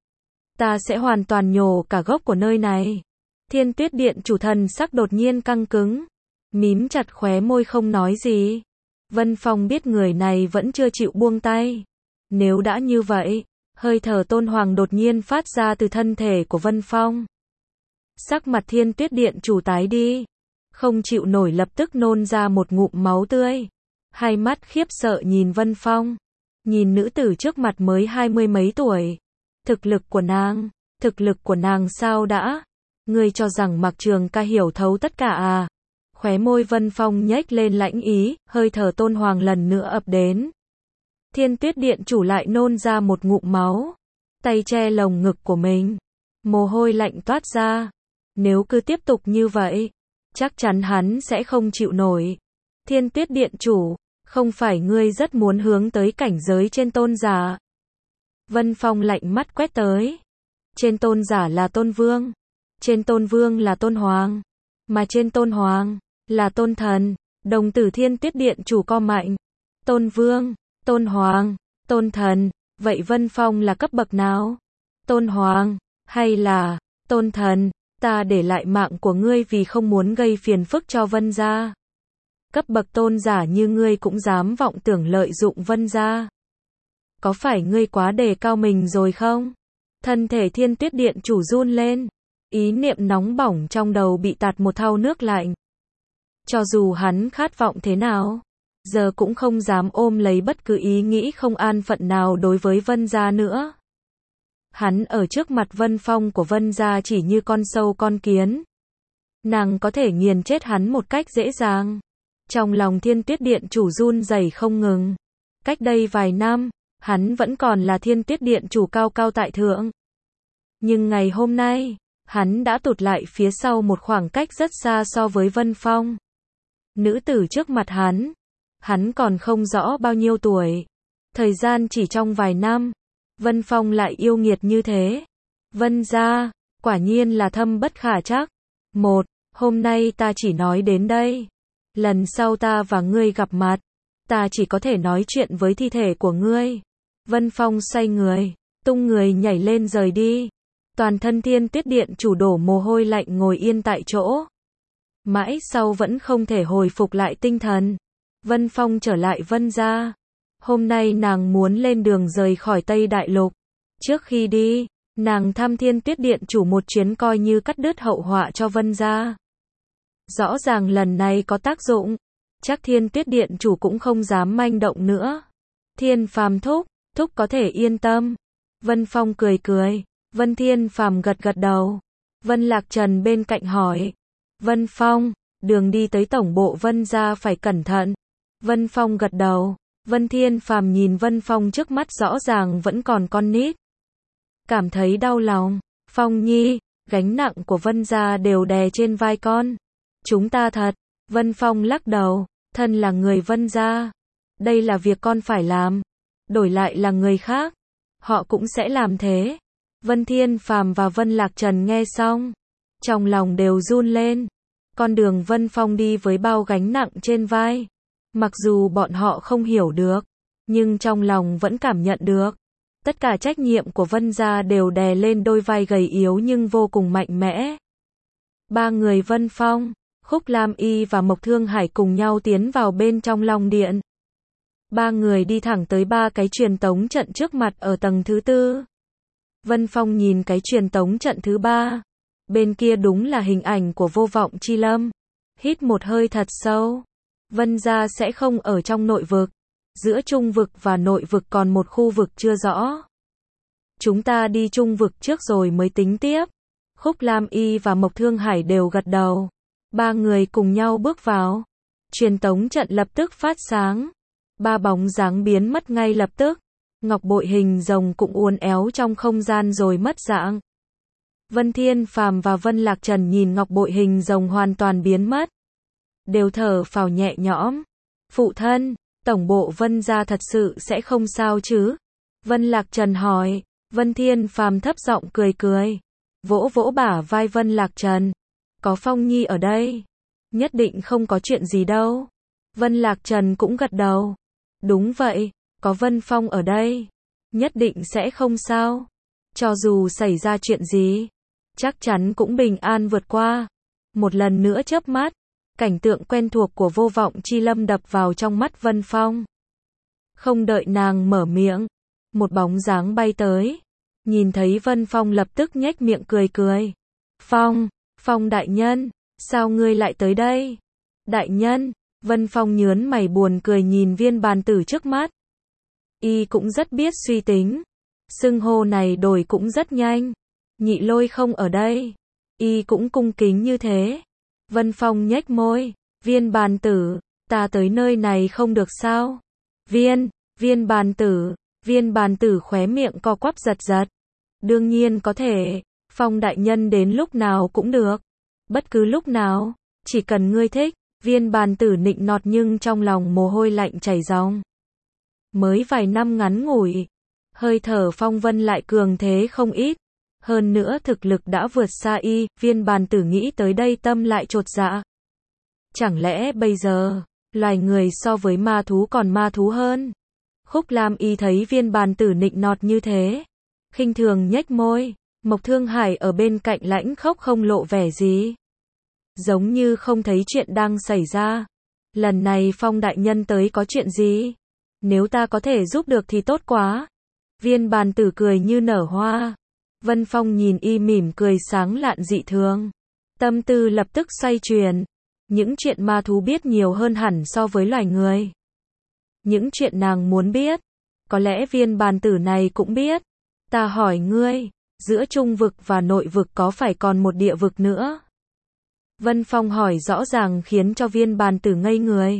ta sẽ hoàn toàn nhổ cả gốc của nơi này. Thiên Tuyết Điện chủ thần sắc đột nhiên căng cứng. Mím chặt khóe môi không nói gì. Vân Phong biết người này vẫn chưa chịu buông tay. Nếu đã như vậy, hơi thở tôn hoàng đột nhiên phát ra từ thân thể của Vân Phong. Sắc mặt Thiên Tuyết Điện chủ tái đi. Không chịu nổi lập tức nôn ra một ngụm máu tươi. Hai mắt khiếp sợ nhìn Vân Phong. Nhìn nữ tử trước mặt mới 20 mấy tuổi. Thực lực của nàng sao đã? Ngươi cho rằng Mạc Trường Ca hiểu thấu tất cả à? Khóe môi Vân Phong nhếch lên lãnh ý, hơi thở tôn hoàng lần nữa ập đến. Thiên Tuyết Điện chủ lại nôn ra một ngụm máu. Tay che lồng ngực của mình. Mồ hôi lạnh toát ra. Nếu cứ tiếp tục như vậy, chắc chắn hắn sẽ không chịu nổi. Thiên Tuyết Điện chủ, không phải ngươi rất muốn hướng tới cảnh giới trên tôn giả. Vân Phong lạnh mắt quét tới. Trên tôn giả là tôn vương. Trên tôn vương là tôn hoàng. Mà trên tôn hoàng, là tôn thần. Đồng tử Thiên Tuyết Điện chủ co mạnh. Tôn vương, tôn hoàng, tôn thần. Vậy Vân Phong là cấp bậc nào? Tôn hoàng, hay là tôn thần? Ta để lại mạng của ngươi vì không muốn gây phiền phức cho Vân gia. Cấp bậc tôn giả như ngươi cũng dám vọng tưởng lợi dụng Vân gia. Có phải ngươi quá đề cao mình rồi không? Thân thể Thiên Tuyết Điện chủ run lên. Ý niệm nóng bỏng trong đầu bị tạt một thau nước lạnh. Cho dù hắn khát vọng thế nào, giờ cũng không dám ôm lấy bất cứ ý nghĩ không an phận nào đối với Vân gia nữa. Hắn ở trước mặt Vân Phong của Vân gia chỉ như con sâu con kiến. Nàng có thể nghiền chết hắn một cách dễ dàng. Trong lòng Thiên Tuyết Điện chủ run rẩy không ngừng. Cách đây vài năm, hắn vẫn còn là Thiên Tuyết Điện chủ cao cao tại thượng. Nhưng ngày hôm nay, hắn đã tụt lại phía sau một khoảng cách rất xa so với Vân Phong. Nữ tử trước mặt hắn còn không rõ bao nhiêu tuổi. Thời gian chỉ trong vài năm, Vân Phong lại yêu nghiệt như thế. Vân gia, quả nhiên là thâm bất khả trắc. Hôm nay ta chỉ nói đến đây. Lần sau ta và ngươi gặp mặt, ta chỉ có thể nói chuyện với thi thể của ngươi. Vân Phong xoay người, tung người nhảy lên rời đi. Toàn thân Thiên Tuyết Điện chủ đổ mồ hôi lạnh ngồi yên tại chỗ. Mãi sau vẫn không thể hồi phục lại tinh thần. Vân Phong trở lại Vân gia. Hôm nay nàng muốn lên đường rời khỏi Tây Đại Lục. Trước khi đi, nàng thăm Thiên Tuyết Điện chủ một chuyến coi như cắt đứt hậu họa cho Vân gia. Rõ ràng lần này có tác dụng. Chắc Thiên Tuyết Điện chủ cũng không dám manh động nữa. Thiên Phàm thúc có thể yên tâm. Vân Phong cười cười. Vân Thiên Phàm gật gật đầu. Vân Lạc Trần bên cạnh hỏi. Vân Phong, đường đi tới tổng bộ Vân gia phải cẩn thận. Vân Phong gật đầu. Vân Thiên Phàm nhìn Vân Phong trước mắt rõ ràng vẫn còn con nít. Cảm thấy đau lòng. Phong nhi, gánh nặng của Vân gia đều đè trên vai con. Chúng ta thật. Vân Phong lắc đầu. Thân là người Vân gia. Đây là việc con phải làm. Đổi lại là người khác, họ cũng sẽ làm thế. Vân Thiên Phàm và Vân Lạc Trần nghe xong, trong lòng đều run lên. Con đường Vân Phong đi với bao gánh nặng trên vai. Mặc dù bọn họ không hiểu được, nhưng trong lòng vẫn cảm nhận được. Tất cả trách nhiệm của Vân gia đều đè lên đôi vai gầy yếu nhưng vô cùng mạnh mẽ. Ba người Vân Phong, Khúc Lam Y và Mộc Thương Hải cùng nhau tiến vào bên trong Long Điện. Ba người đi thẳng tới ba cái truyền tống trận trước mặt ở tầng thứ tư. Vân Phong nhìn cái truyền tống trận thứ ba. Bên kia đúng là hình ảnh của Vô Vọng Chi Lâm. Hít một hơi thật sâu. Vân gia sẽ không ở trong nội vực. Giữa trung vực và nội vực còn một khu vực chưa rõ. Chúng ta đi trung vực trước rồi mới tính tiếp. Khúc Lam Y và Mộc Thương Hải đều gật đầu. Ba người cùng nhau bước vào. Truyền tống trận lập tức phát sáng. Ba bóng dáng biến mất ngay lập tức. Ngọc bội hình rồng cũng uốn éo trong không gian rồi mất dạng. Vân Thiên Phàm và Vân Lạc Trần nhìn ngọc bội hình rồng hoàn toàn biến mất. Đều thở phào nhẹ nhõm. Phụ thân, tổng bộ Vân gia thật sự sẽ không sao chứ? Vân Lạc Trần hỏi. Vân Thiên Phàm thấp giọng cười cười. Vỗ vỗ bả vai Vân Lạc Trần. Có Phong Nhi ở đây. Nhất định không có chuyện gì đâu. Vân Lạc Trần cũng gật đầu. Đúng vậy, có Vân Phong ở đây. Nhất định sẽ không sao. Cho dù xảy ra chuyện gì, chắc chắn cũng bình an vượt qua. Một lần nữa chớp mắt, cảnh tượng quen thuộc của Vô Vọng Chi Lâm đập vào trong mắt Vân Phong. Không đợi nàng mở miệng, một bóng dáng bay tới. Nhìn thấy Vân Phong lập tức nhếch miệng cười cười. Phong đại nhân, sao ngươi lại tới đây? Đại nhân, Vân Phong nhớn mày buồn cười nhìn viên bàn tử trước mắt. Y cũng rất biết suy tính. Xưng hô này đổi cũng rất nhanh. Nhị Lôi không ở đây. Y cũng cung kính như thế. Vân Phong nhếch môi. Viên bàn tử, ta tới nơi này không được sao? Viên bàn tử khóe miệng co quắp giật giật. Đương nhiên có thể. Phong đại nhân đến lúc nào cũng được. Bất cứ lúc nào, chỉ cần ngươi thích. Viên bàn tử nịnh nọt nhưng trong lòng mồ hôi lạnh chảy ròng. Mới vài năm ngắn ngủi, hơi thở phong vân lại cường thế không ít. Hơn nữa thực lực đã vượt xa y, viên bàn tử nghĩ tới đây tâm lại chột dạ. Chẳng lẽ bây giờ, loài người so với ma thú còn ma thú hơn? Khúc Lam Y thấy viên bàn tử nịnh nọt như thế, khinh thường nhếch môi. Mộc Thương Hải ở bên cạnh lãnh khốc không lộ vẻ gì, giống như không thấy chuyện đang xảy ra. Lần này Phong đại nhân tới có chuyện gì? Nếu ta có thể giúp được thì tốt quá. Viên bàn tử cười như nở hoa. Vân Phong nhìn y mỉm cười sáng lạn dị thường. Tâm tư lập tức xoay chuyển. Những chuyện ma thú biết nhiều hơn hẳn so với loài người. Những chuyện nàng muốn biết, có lẽ viên bàn tử này cũng biết. Ta hỏi ngươi, giữa trung vực và nội vực có phải còn một địa vực nữa? Vân Phong hỏi rõ ràng khiến cho viên bàn tử ngây người.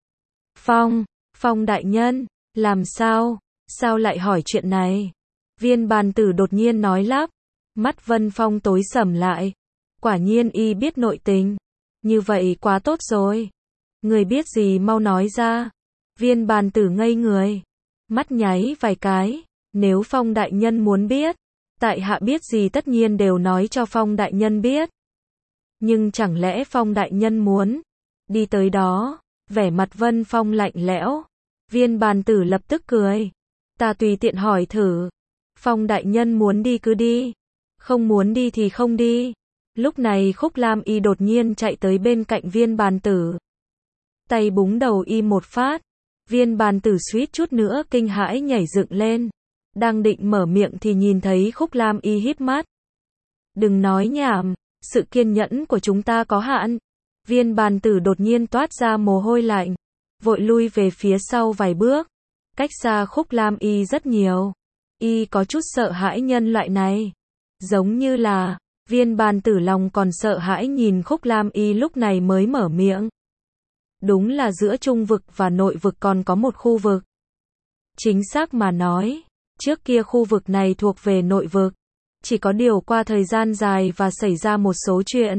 Phong đại nhân, làm sao? Sao lại hỏi chuyện này? Viên bàn tử đột nhiên nói lắp. Mắt Vân Phong tối sầm lại. Quả nhiên y biết nội tình. Như vậy quá tốt rồi. Người biết gì mau nói ra. Viên bàn tử ngây người. Mắt nháy vài cái. Nếu Phong đại nhân muốn biết, tại hạ biết gì tất nhiên đều nói cho Phong đại nhân biết. Nhưng chẳng lẽ Phong đại nhân muốn đi tới đó? Vẻ mặt Vân Phong lạnh lẽo. Viên bàn tử lập tức cười. Ta tùy tiện hỏi thử. Phong đại nhân muốn đi cứ đi. Không muốn đi thì không đi. Lúc này Khúc Lam Y đột nhiên chạy tới bên cạnh viên bàn tử. Tay búng đầu y một phát. Viên bàn tử suýt chút nữa kinh hãi nhảy dựng lên. Đang định mở miệng thì nhìn thấy Khúc Lam Y híp mắt. Đừng nói nhảm, sự kiên nhẫn của chúng ta có hạn. Viên bàn tử đột nhiên toát ra mồ hôi lạnh. Vội lui về phía sau vài bước. Cách xa Khúc Lam Y rất nhiều. Y có chút sợ hãi nhân loại này. Giống như là, viên bàn tử lòng còn sợ hãi nhìn Khúc Lam Y lúc này mới mở miệng. Đúng là giữa trung vực và nội vực còn có một khu vực. Chính xác mà nói, trước kia khu vực này thuộc về nội vực. Chỉ có điều qua thời gian dài và xảy ra một số chuyện.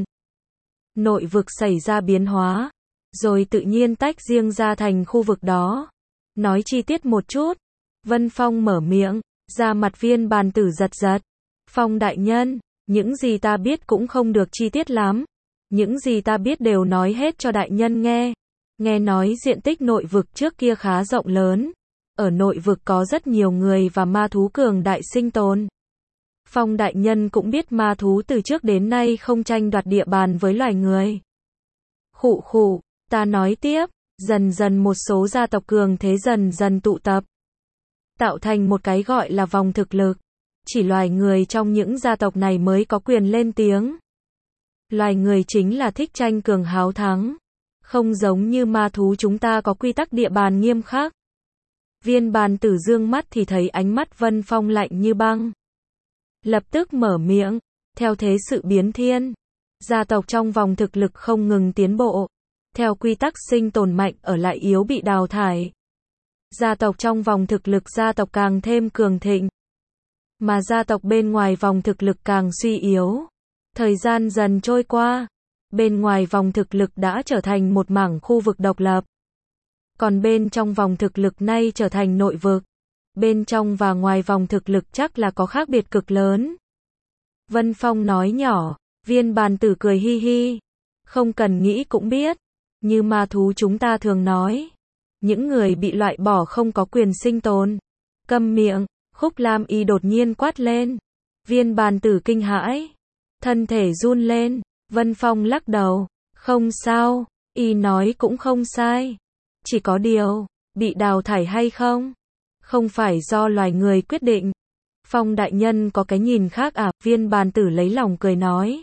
Nội vực xảy ra biến hóa, rồi tự nhiên tách riêng ra thành khu vực đó. Nói chi tiết một chút. Vân Phong mở miệng, ra mặt viên bàn tử giật giật. Phong đại nhân, những gì ta biết cũng không được chi tiết lắm. Những gì ta biết đều nói hết cho đại nhân nghe. Nghe nói diện tích nội vực trước kia khá rộng lớn. Ở nội vực có rất nhiều người và ma thú cường đại sinh tồn. Phong đại nhân cũng biết ma thú từ trước đến nay không tranh đoạt địa bàn với loài người. Khụ khụ, ta nói tiếp, dần dần một số gia tộc cường thế dần dần tụ tập. Tạo thành một cái gọi là vòng thực lực. Chỉ loài người trong những gia tộc này mới có quyền lên tiếng. Loài người chính là thích tranh cường háo thắng. Không giống như ma thú chúng ta có quy tắc địa bàn nghiêm khắc. Viên bàn tử dương mắt thì thấy ánh mắt Vân Phong lạnh như băng. Lập tức mở miệng, theo thế sự biến thiên. Gia tộc trong vòng thực lực không ngừng tiến bộ. Theo quy tắc sinh tồn mạnh ở lại yếu bị đào thải. Gia tộc trong vòng thực lực gia tộc càng thêm cường thịnh. Mà gia tộc bên ngoài vòng thực lực càng suy yếu. Thời gian dần trôi qua. Bên ngoài vòng thực lực đã trở thành một mảng khu vực độc lập. Còn bên trong vòng thực lực nay trở thành nội vực. Bên trong và ngoài vòng thực lực chắc là có khác biệt cực lớn. Vân Phong nói nhỏ, viên bàn tử cười hi hi. Không cần nghĩ cũng biết. Như ma thú chúng ta thường nói. Những người bị loại bỏ không có quyền sinh tồn. Câm miệng, Khúc Lam Y đột nhiên quát lên. Viên bàn tử kinh hãi. Thân thể run lên. Vân Phong lắc đầu. Không sao, y nói cũng không sai. Chỉ có điều, bị đào thải hay không? Không phải do loài người quyết định. Phong đại nhân có cái nhìn khác à? Viên bàn tử lấy lòng cười nói.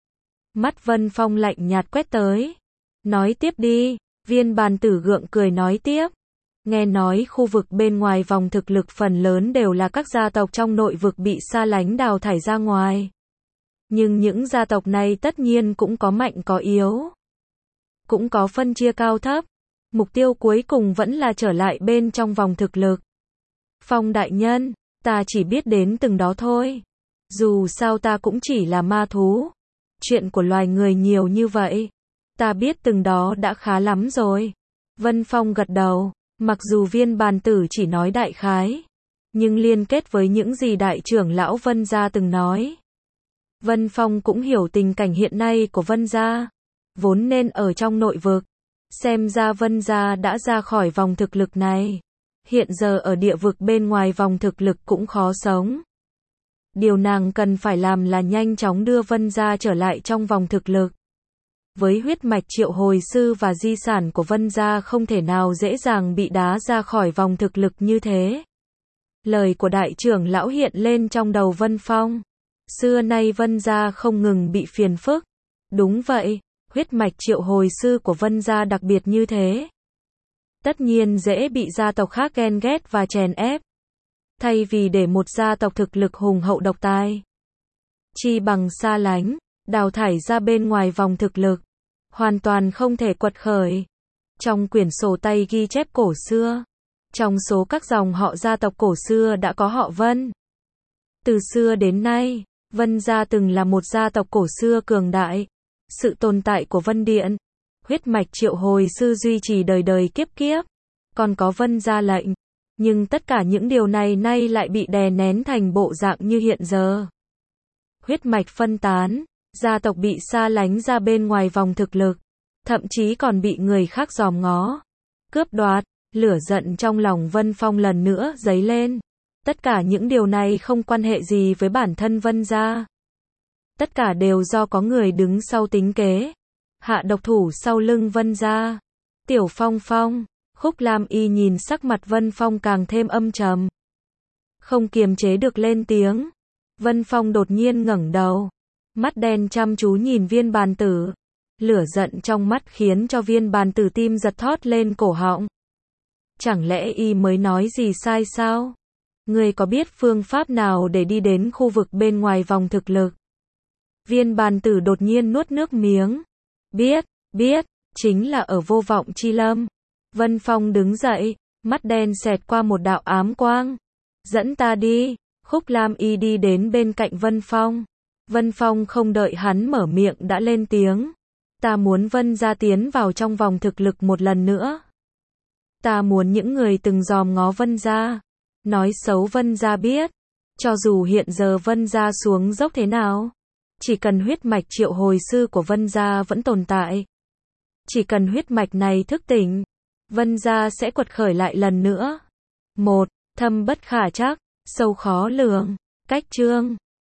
Mắt Vân Phong lạnh nhạt quét tới. Nói tiếp đi. Viên bàn tử gượng cười nói tiếp. Nghe nói khu vực bên ngoài vòng thực lực phần lớn đều là các gia tộc trong nội vực bị xa lánh đào thải ra ngoài. Nhưng những gia tộc này tất nhiên cũng có mạnh có yếu. Cũng có phân chia cao thấp. Mục tiêu cuối cùng vẫn là trở lại bên trong vòng thực lực. Phong đại nhân, ta chỉ biết đến từng đó thôi. Dù sao ta cũng chỉ là ma thú. Chuyện của loài người nhiều như vậy. Ta biết từng đó đã khá lắm rồi. Vân Phong gật đầu, mặc dù viên bàn tử chỉ nói đại khái, nhưng liên kết với những gì đại trưởng lão Vân gia từng nói. Vân Phong cũng hiểu tình cảnh hiện nay của Vân gia, vốn nên ở trong nội vực. Xem ra Vân gia đã ra khỏi vòng thực lực này. Hiện giờ ở địa vực bên ngoài vòng thực lực cũng khó sống. Điều nàng cần phải làm là nhanh chóng đưa Vân gia trở lại trong vòng thực lực. Với huyết mạch triệu hồi sư và di sản của Vân gia không thể nào dễ dàng bị đá ra khỏi vòng thực lực như thế. Lời của đại trưởng lão hiện lên trong đầu Vân Phong. Xưa nay Vân gia không ngừng bị phiền phức. Đúng vậy, huyết mạch triệu hồi sư của Vân gia đặc biệt như thế. Tất nhiên dễ bị gia tộc khác ghen ghét và chèn ép. Thay vì để một gia tộc thực lực hùng hậu độc tài, chi bằng xa lánh, đào thải ra bên ngoài vòng thực lực, hoàn toàn không thể quật khởi. Trong quyển sổ tay ghi chép cổ xưa, trong số các dòng họ gia tộc cổ xưa đã có họ Vân. Từ xưa đến nay, Vân gia từng là một gia tộc cổ xưa cường đại. Sự tồn tại của Vân Điện, huyết mạch triệu hồi sư duy trì đời đời kiếp kiếp, còn có Vân gia lệnh. Nhưng tất cả những điều này nay lại bị đè nén thành bộ dạng như hiện giờ. Huyết mạch phân tán, gia tộc bị xa lánh ra bên ngoài vòng thực lực, thậm chí còn bị người khác dòm ngó, cướp đoạt. Lửa giận trong lòng Vân Phong lần nữa dấy lên. Tất cả những điều này không quan hệ gì với bản thân Vân gia. Tất cả đều do có người đứng sau tính kế, hạ độc thủ sau lưng Vân gia. Tiểu Phong Phong, Khúc Lam Y nhìn sắc mặt Vân Phong càng thêm âm trầm, không kiềm chế được lên tiếng. Vân Phong đột nhiên ngẩng đầu, mắt đen chăm chú nhìn viên bàn tử. Lửa giận trong mắt khiến cho viên bàn tử tim giật thót lên cổ họng. Chẳng lẽ y mới nói gì sai sao? Ngươi có biết phương pháp nào để đi đến khu vực bên ngoài vòng thực lực? Viên bàn tử đột nhiên nuốt nước miếng. Biết, chính là ở Vô Vọng Chi Lâm. Vân Phong đứng dậy, mắt đen xẹt qua một đạo ám quang. Dẫn ta đi. Khúc Lam Y đi đến bên cạnh Vân Phong. Vân Phong không đợi hắn mở miệng đã lên tiếng. Ta muốn Vân gia tiến vào trong vòng thực lực một lần nữa. Ta muốn những người từng dòm ngó Vân gia, nói xấu Vân gia biết. Cho dù hiện giờ Vân gia xuống dốc thế nào, chỉ cần huyết mạch triệu hồi sư của Vân gia vẫn tồn tại, chỉ cần huyết mạch này thức tỉnh, Vân gia sẽ quật khởi lại lần nữa. Thâm bất khả trắc, sâu khó lường. Cách chương